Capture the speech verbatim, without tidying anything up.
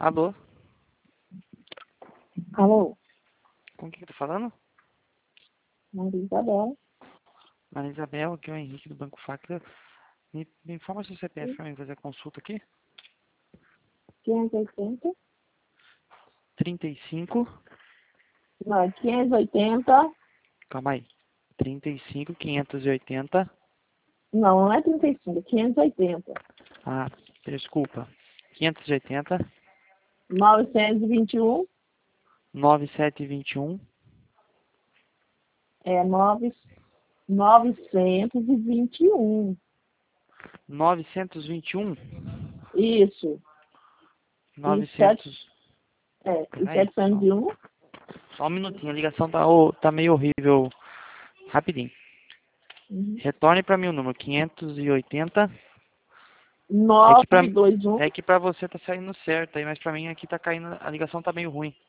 Alô? Alô, Com quem que tá falando? Maria Isabel. Maria Isabel, aqui é o Henrique do Banco Facra. Me, me informa seu C P F pra mim fazer a consulta aqui. quinhentos e oitenta. trinta e cinco. Não, quinhentos e oitenta. Calma aí. trinta e cinco, quinhentos e oitenta. Não, não é trinta e cinco, é quinhentos e oitenta. Ah, desculpa. quinhentos e oitenta, novecentos e vinte e um. noventa e sete vinte e um. É nove, novecentos e vinte e um. novecentos e vinte e um. Isso. E sete, novecentos. é, e Peraí, setecentos só, e um. só um minutinho. A ligação tá, ô, tá meio horrível. Rapidinho. Uhum. Retorne pra mim o número quinhentos e oitenta. É que pra, novecentos e vinte e um. é que pra você tá saindo certo aí, mas pra mim aqui tá caindo, a ligação tá meio ruim.